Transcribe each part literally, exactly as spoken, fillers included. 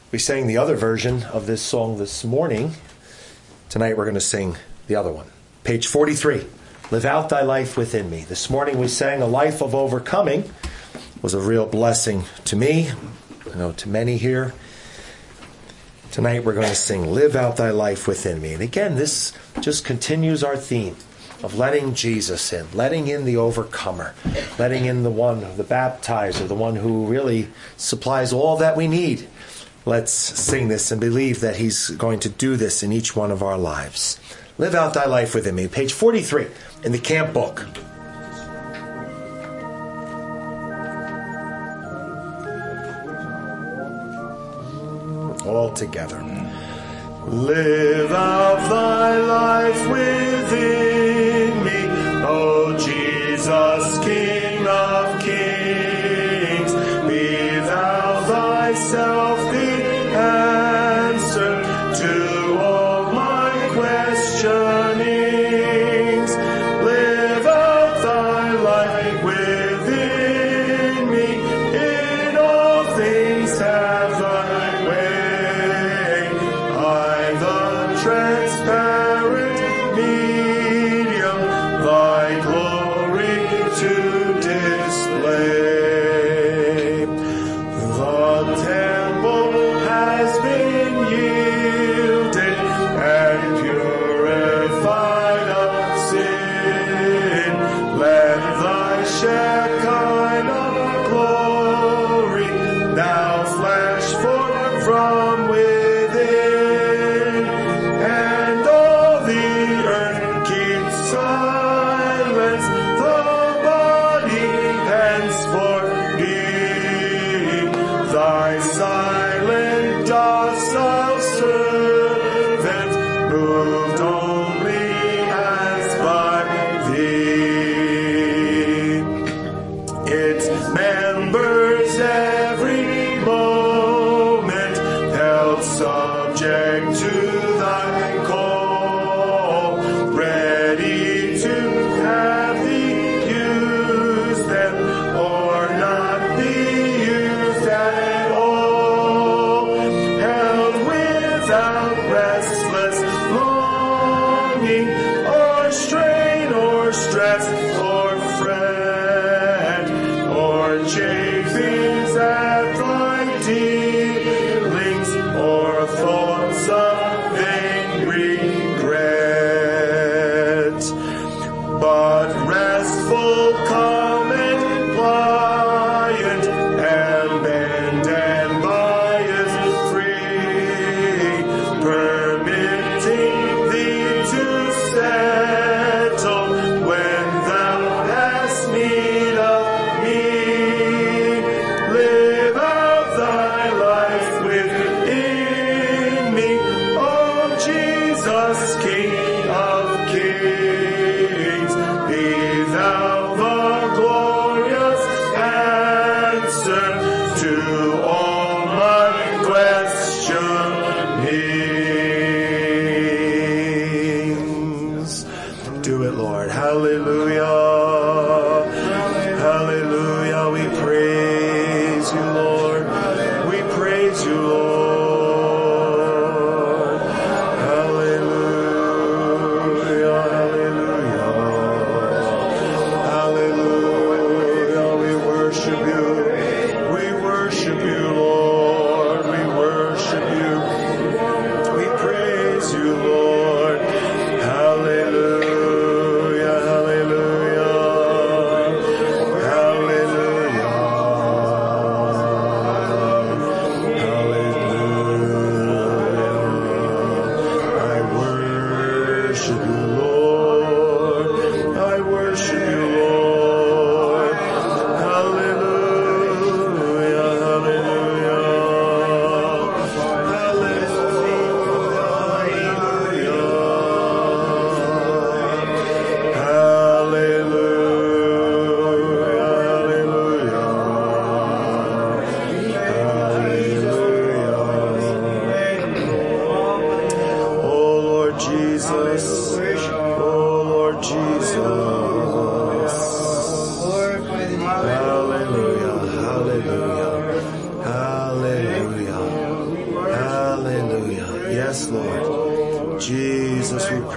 We sang the other version of this song this morning. Tonight we're going to sing the other one. Page forty-three, Live Out Thy Life Within Me. This morning we sang A Life of Overcoming. It was a real blessing to me, I know to many here. Tonight we're going to sing Live Out Thy Life Within Me. And again, this just continues our theme of letting Jesus in, letting in the overcomer, letting in the one, the baptizer, the one who really supplies all that we need. Let's sing this and believe that he's going to do this in each one of our lives. Live out thy life within me. Page forty-three in the camp book. All together. Live out thy life within me, O Jesus, King of kings. Be thou thyself the answer to all my questionings. Live out thy life within me, in all things have thy way. I, the transparent medium, thy glory to display. The temple has been yielded and purified of sin. Let thy Shekinah glory now flash forth from within, and all the earth keep silence, the body henceforth be thy silent docile servant, moved only as by thee. Its members every moment held subject to thy call, ready to have thee use them or not be used at all, held without restless longing or strain or stress or fret or chafings at thy dealings or thoughts of vain regret, but restful, calm, and pliant, and bend and bias free, permitting thee to settle when thou hast need of me.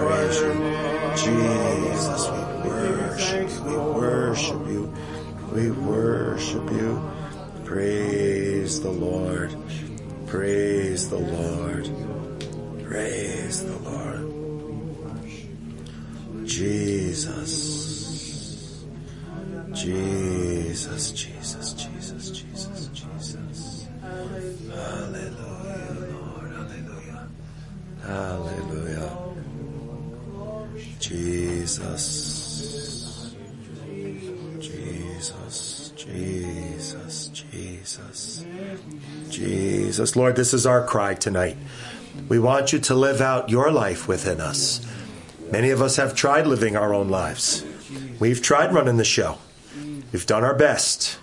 praise you. Jesus, we worship you. We worship you. We worship you. Praise the Lord. Praise the Lord. Praise the Lord. Jesus. Jesus, Jesus, Jesus, Jesus, Jesus. Hallelujah, Lord. Hallelujah. Hallelujah. Jesus. Jesus. Jesus. Jesus. Jesus. Lord, this is our cry tonight. We want you to live out your life within us. Many of us have tried living our own lives. We've tried running the show. We've done our best.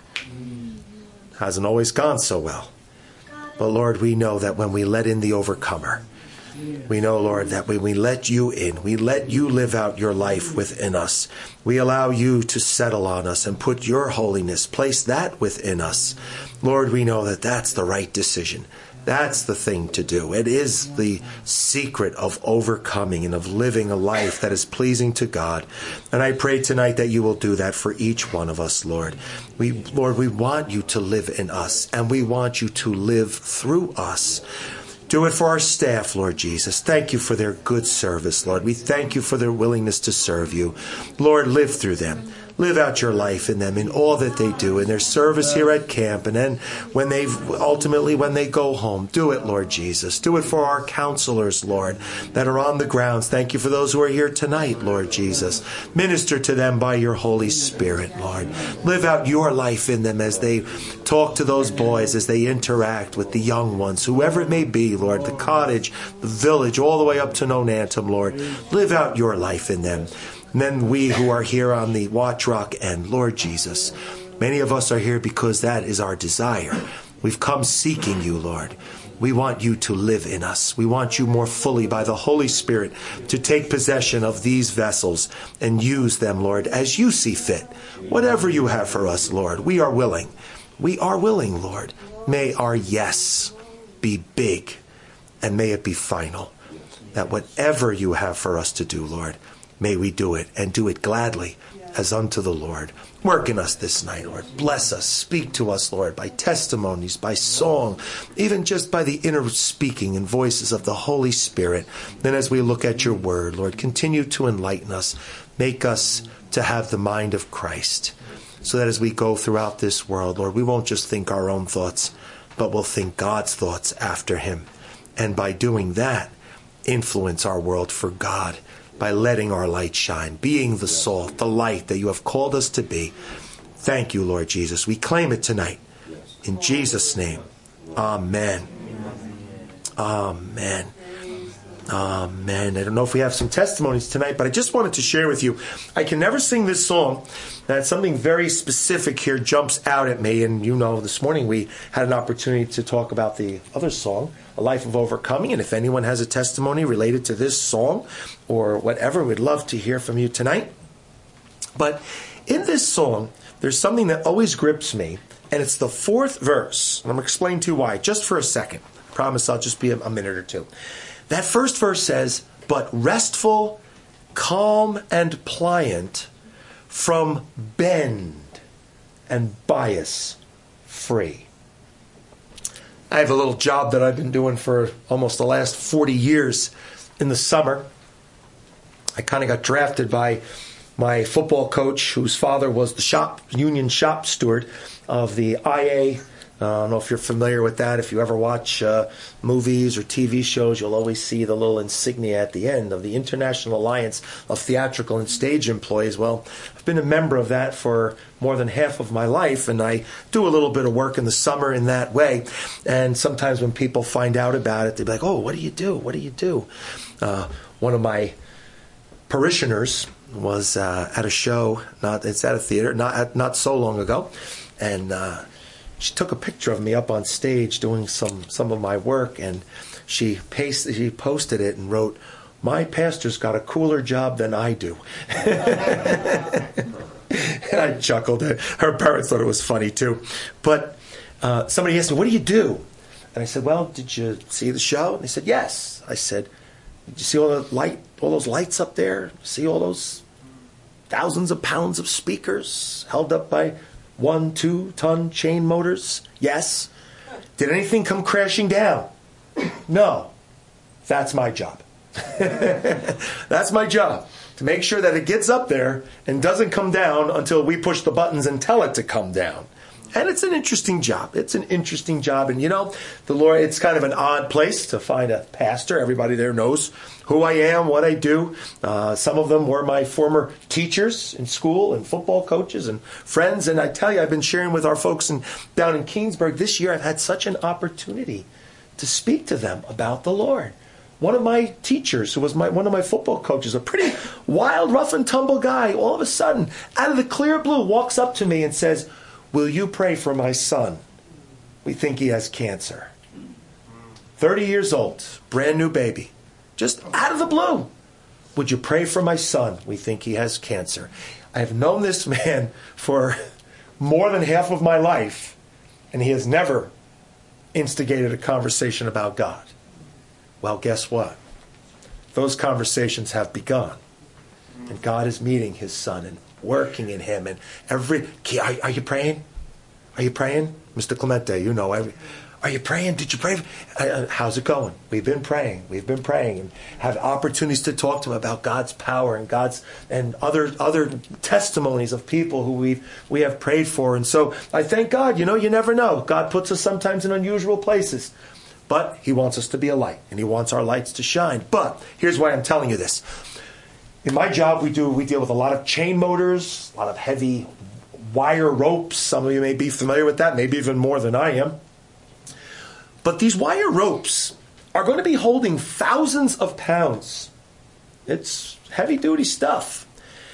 Hasn't always gone so well. But Lord, we know that when we let in the overcomer, we know, Lord, that when we let you in, we let you live out your life within us. We allow you to settle on us and put your holiness, place that within us. Lord, we know that that's the right decision. That's the thing to do. It is the secret of overcoming and of living a life that is pleasing to God. And I pray tonight that you will do that for each one of us, Lord. We, Lord, we want you to live in us, and we want you to live through us. Do it for our staff, Lord Jesus. Thank you for their good service, Lord. We thank you for their willingness to serve you. Lord, live through them. Live out your life in them, in all that they do, in their service here at camp, and then when they ultimately when they go home. Do it, Lord Jesus. Do it for our counselors, Lord, that are on the grounds. Thank you for those who are here tonight, Lord Jesus. Minister to them by your Holy Spirit, Lord. Live out your life in them as they talk to those boys, as they interact with the young ones, whoever it may be, Lord, the cottage, the village, all the way up to Nonantum, Lord. Live out your life in them. And then we who are here on the Watch Rock end, Lord Jesus, many of us are here because that is our desire. We've come seeking you, Lord. We want you to live in us. We want you more fully by the Holy Spirit to take possession of these vessels and use them, Lord, as you see fit. Whatever you have for us, Lord, we are willing. We are willing, Lord. May our yes be big, and may it be final. That whatever you have for us to do, Lord, may we do it, and do it gladly as unto the Lord. Work in us this night, Lord. Bless us. Speak to us, Lord, by testimonies, by song, even just by the inner speaking and voices of the Holy Spirit. Then as we look at your word, Lord, continue to enlighten us. Make us to have the mind of Christ, so that as we go throughout this world, Lord, we won't just think our own thoughts, but we'll think God's thoughts after him. And by doing that, influence our world for God, by letting our light shine, being the salt, the light that you have called us to be. Thank you, Lord Jesus. We claim it tonight. In Jesus' name, amen. Amen. Amen. I don't know if we have some testimonies tonight, but I just wanted to share with you, I can never sing this song. That something very specific here jumps out at me. And you know, this morning we had an opportunity to talk about the other song, A Life of Overcoming. And if anyone has a testimony related to this song or whatever, we'd love to hear from you tonight. But in this song, there's something that always grips me, and it's the fourth verse. And I'm going to explain to you why, just for a second. I promise I'll just be a, a minute or two. That first verse says, but restful, calm, and pliant, from bend and bias free. I have a little job that I've been doing for almost the last forty years. In the summer, I kind of got drafted by my football coach, whose father was the shop union shop steward of the I A. I don't know if you're familiar with that. If you ever watch uh, movies or T V shows, you'll always see the little insignia at the end of the International Alliance of Theatrical and Stage Employees. Well, I've been a member of that for more than half of my life, and I do a little bit of work in the summer in that way. And sometimes when people find out about it, they're like, oh, what do you do? What do you do? Uh, one of my parishioners was uh, at a show, not it's at a theater, not not so long ago, and uh, she took a picture of me up on stage doing some, some of my work, and she pasted, she posted it and wrote, "My pastor's got a cooler job than I do." And I chuckled. Her parents thought it was funny too. But uh, somebody asked me, "What do you do?" And I said, "Well, did you see the show?" And they said, "Yes." I said, Did you see all the light, all those lights up there? See all those thousands of pounds of speakers held up by one, two ton chain motors? Yes. Did anything come crashing down? No. That's my job. That's my job. To make sure that it gets up there and doesn't come down until we push the buttons and tell it to come down. And it's an interesting job. It's an interesting job. And you know, the Lord, it's kind of an odd place to find a pastor. Everybody there knows who I am, what I do. Uh, some of them were my former teachers in school and football coaches and friends. And I tell you, I've been sharing with our folks in, down in Keensburg this year. I've had such an opportunity to speak to them about the Lord. One of my teachers, who was my one of my football coaches, a pretty wild, rough and tumble guy, all of a sudden, out of the clear blue, walks up to me and says, "Will you pray for my son? We think he has cancer." thirty years old, brand new baby. Just out of the blue. "Would you pray for my son? We think he has cancer." I have known this man for more than half of my life, and he has never instigated a conversation about God. Well, guess what? Those conversations have begun. And God is meeting his son and working in him. And every... Are, are you praying? Are you praying? Mister Clemente, you know. Every, are you praying? Did you pray? Uh, how's it going? We've been praying. We've been praying. And have opportunities to talk to him about God's power and God's... And other other testimonies of people who we've, we have prayed for. And so I thank God. You know, you never know. God puts us sometimes in unusual places. But he wants us to be a light, and he wants our lights to shine. But here's why I'm telling you this. In my job, we do we deal with a lot of chain motors, a lot of heavy wire ropes. Some of you may be familiar with that, maybe even more than I am. But these wire ropes are going to be holding thousands of pounds. It's heavy-duty stuff.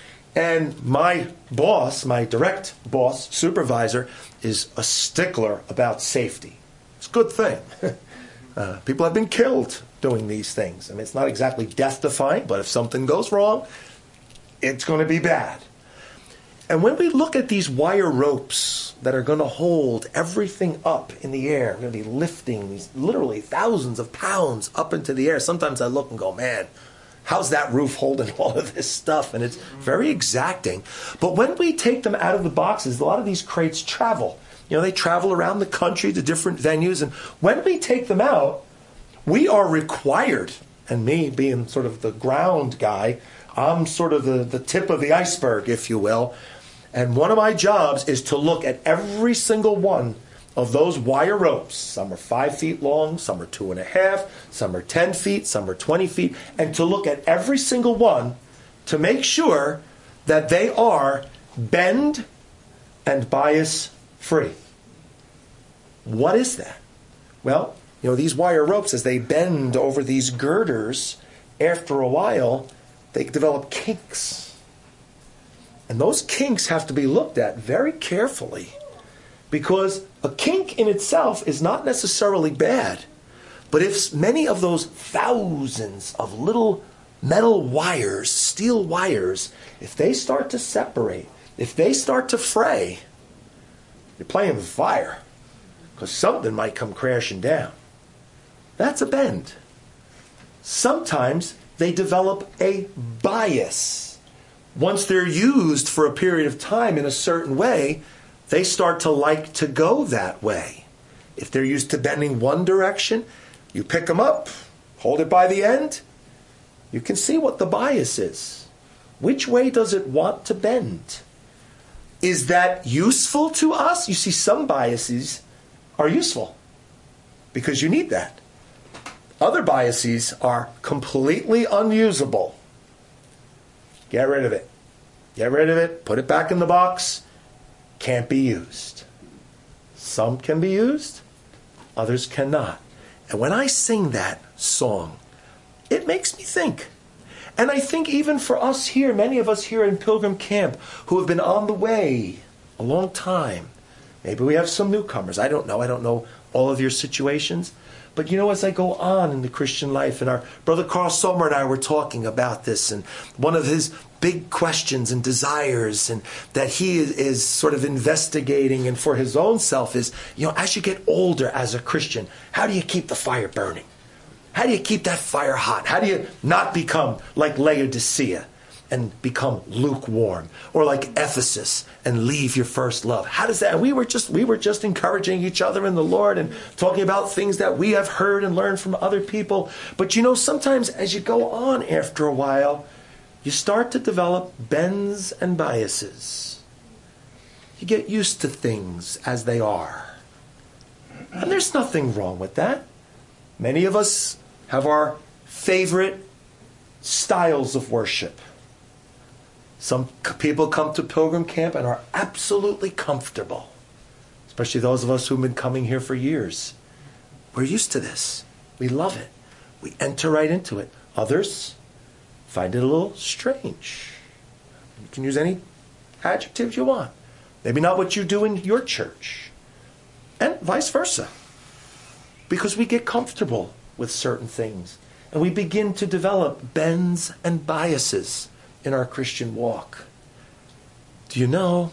And my boss, my direct boss, supervisor, is a stickler about safety. It's a good thing. Uh, people have been killed doing these things. I mean, it's not exactly death-defying, but if something goes wrong, it's going to be bad. And when we look at these wire ropes that are going to hold everything up in the air, we're going to be lifting these literally thousands of pounds up into the air. Sometimes I look and go, man, how's that roof holding all of this stuff? And it's very exacting. But when we take them out of the boxes, a lot of these crates travel. You know, they travel around the country to different venues. And when we take them out, we are required, and me being sort of the ground guy, I'm sort of the, the tip of the iceberg, if you will. And one of my jobs is to look at every single one of those wire ropes. Some are five feet long, some are two and a half, some are ten feet, some are twenty feet. And to look at every single one to make sure that they are bend and bias free. What is that? Well, you know, these wire ropes, as they bend over these girders, after a while, they develop kinks. And those kinks have to be looked at very carefully, because a kink in itself is not necessarily bad. But if many of those thousands of little metal wires, steel wires, if they start to separate, if they start to fray, you're playing with fire, because something might come crashing down. That's a bend. Sometimes they develop a bias. Once they're used for a period of time in a certain way, they start to like to go that way. If they're used to bending one direction, you pick them up, hold it by the end, you can see what the bias is. Which way does it want to bend? Is that useful to us? You see, some biases are useful because you need that. Other biases are completely unusable. Get rid of it. Get rid of it. Put it back in the box. Can't be used. Some can be used. Others cannot. And when I sing that song, it makes me think. And I think even for us here, many of us here in Pilgrim Camp who have been on the way a long time, maybe we have some newcomers. I don't know. I don't know all of your situations. But you know, as I go on in the Christian life, and our brother Carl Sommer and I were talking about this, and one of his big questions and desires and that he is, is sort of investigating and for his own self is, you know, as you get older as a Christian, how do you keep the fire burning? How do you keep that fire hot? How do you not become like Laodicea and become lukewarm, or like Ephesus and leave your first love? How does that? We were just we were just encouraging each other in the Lord and talking about things that we have heard and learned from other people. But you know, sometimes as you go on after a while, you start to develop bends and biases. You get used to things as they are. And there's nothing wrong with that. Many of us have our favorite styles of worship. Some people come to Pilgrim Camp and are absolutely comfortable, especially those of us who've been coming here for years. We're used to this. We love it. We enter right into it. Others find it a little strange. You can use any adjective you want. Maybe not what you do in your church. And vice versa. Because we get comfortable with certain things. And we begin to develop bends and biases in our Christian walk. Do you know,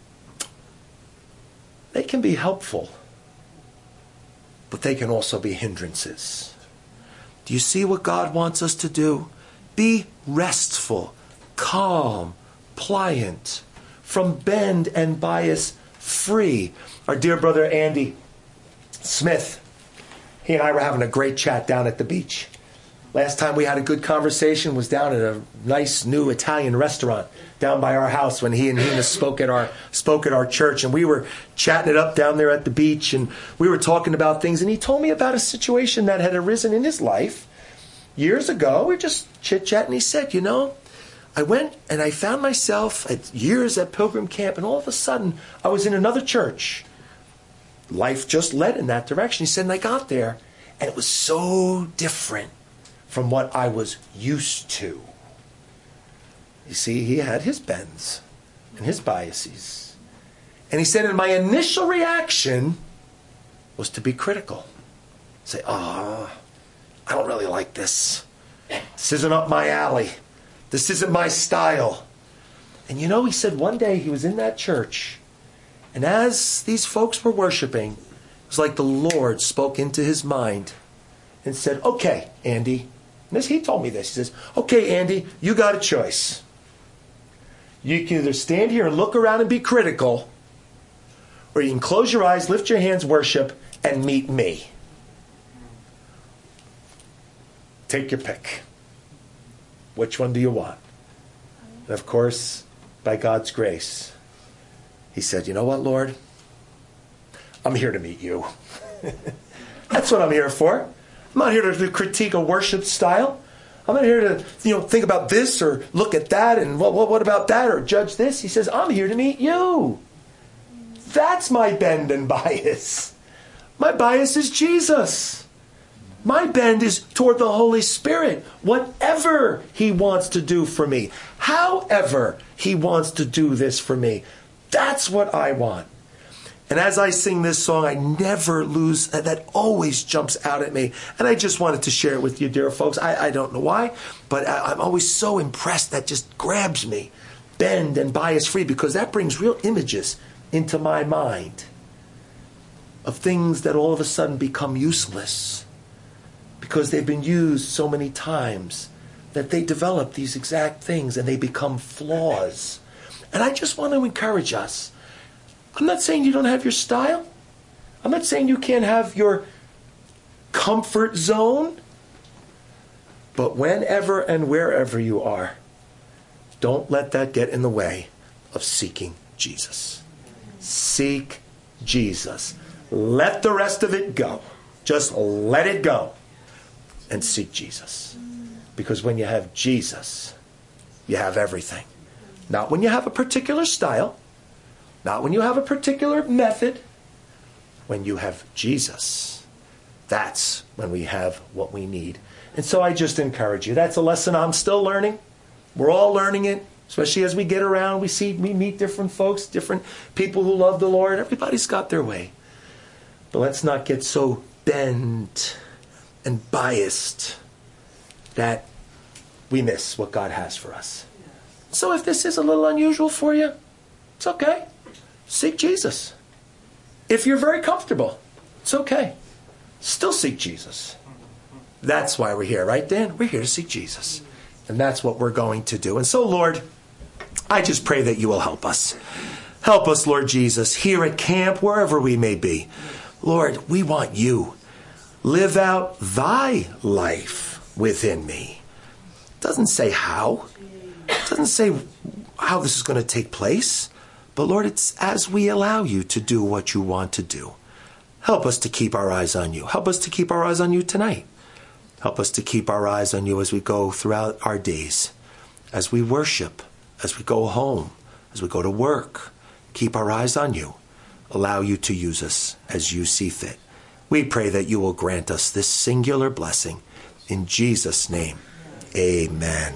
they can be helpful, but they can also be hindrances. Do you see what God wants us to do? Be restful, calm, pliant, from bend and bias free. Our dear brother Andy Smith, he and I were having a great chat down at the beach. Last time we had a good conversation was down at a nice new Italian restaurant down by our house when he and Nina spoke at our spoke at our church, and we were chatting it up down there at the beach, and we were talking about things, and he told me about a situation that had arisen in his life years ago. We were just chit-chatting. He said, you know, I went and I found myself at years at Pilgrim Camp, and all of a sudden I was in another church. Life just led in that direction. He said, and I got there, and it was so different from what I was used to. You see, he had his bends and his biases. And he said, and my initial reaction was to be critical. Say, ah, oh, I don't really like this. This isn't up my alley. This isn't my style. And you know, he said one day he was in that church, and as these folks were worshiping, it was like the Lord spoke into his mind and said, okay, Andy. And this, he told me this. He says, okay, Andy, you got a choice. You can either stand here and look around and be critical, or you can close your eyes, lift your hands, worship, and meet me. Take your pick. Which one do you want? And of course, by God's grace, he said, you know what, Lord? I'm here to meet you. That's what I'm here for. I'm not here to critique a worship style. I'm not here to, you know, think about this or look at that and what, what, what about that or judge this. He says, I'm here to meet you. That's my bend and bias. My bias is Jesus. My bend is toward the Holy Spirit. Whatever he wants to do for me, however he wants to do this for me, that's what I want. And as I sing this song, I never lose, that always jumps out at me. And I just wanted to share it with you, dear folks. I, I don't know why, but I, I'm always so impressed. That just grabs me. Bend and bias free, because that brings real images into my mind of things that all of a sudden become useless because they've been used so many times that they develop these exact things and they become flaws. And I just want to encourage us. I'm not saying you don't have your style. I'm not saying you can't have your comfort zone. But whenever and wherever you are, don't let that get in the way of seeking Jesus. Seek Jesus. Let the rest of it go. Just let it go and seek Jesus. Because when you have Jesus, you have everything. Not when you have a particular style. Not when you have a particular method. When you have Jesus, that's when we have what we need. And so I just encourage you. That's a lesson I'm still learning. We're all learning it, especially as we get around. We see, we meet different folks, different people who love the Lord. Everybody's got their way. But let's not get so bent and biased that we miss what God has for us. So if this is a little unusual for you, it's okay. Seek Jesus. If you're very comfortable, it's okay. Still seek Jesus. That's why we're here, right, Dan? We're here to see Jesus. And that's what we're going to do. And so, Lord, I just pray that you will help us. Help us, Lord Jesus, here at camp, wherever we may be. Lord, we want you. Live out thy life within me. It doesn't say how. It doesn't say how this is going to take place. But Lord, it's as we allow you to do what you want to do. Help us to keep our eyes on you. Help us to keep our eyes on you tonight. Help us to keep our eyes on you as we go throughout our days, as we worship, as we go home, as we go to work. Keep our eyes on you. Allow you to use us as you see fit. We pray that you will grant us this singular blessing. In Jesus' name, amen.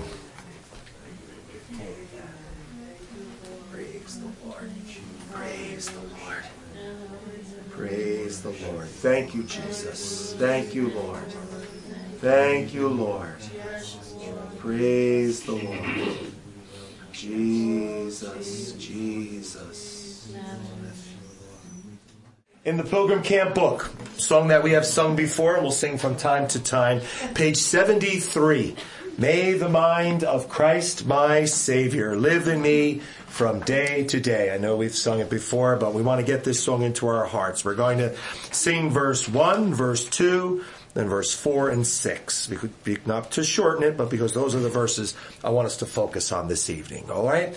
Praise the Lord. Praise the Lord. Praise the Lord. Thank you, Jesus. Thank you, Lord. Thank you, Lord. Praise the Lord. Jesus, Jesus. In the Pilgrim Camp book, song that we have sung before and we'll sing from time to time, page seventy-three. May the mind of Christ my Savior live in me from day to day. I know we've sung it before, but we want to get this song into our hearts. We're going to sing verse one, verse two, then verse four and six. We could be, not to shorten it, but because those are the verses I want us to focus on this evening. All right?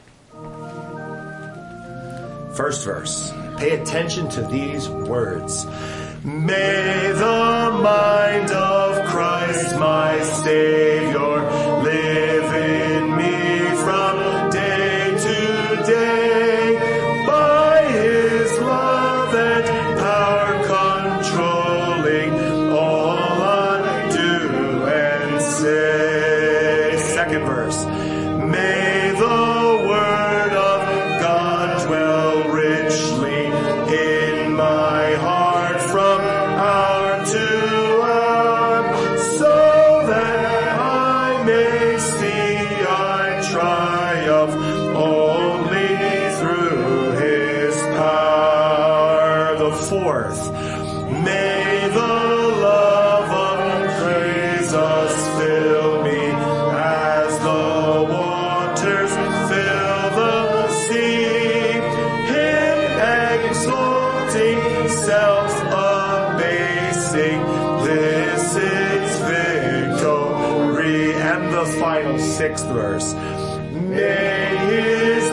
First verse. Pay attention to these words. May the mind of Christ my Savior live in me from day to day, by his love and power controlling all I do and say. Second verse. May the word of God dwell richly in my heart from hour to hour, so that I may see I triumph only through his power. The fourth, may the love of Jesus fill me as the waters fill the sea, him exalting, self-abasing, this is victory. And the final sixth verse. May his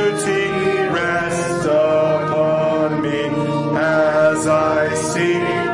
beauty rest upon me as I see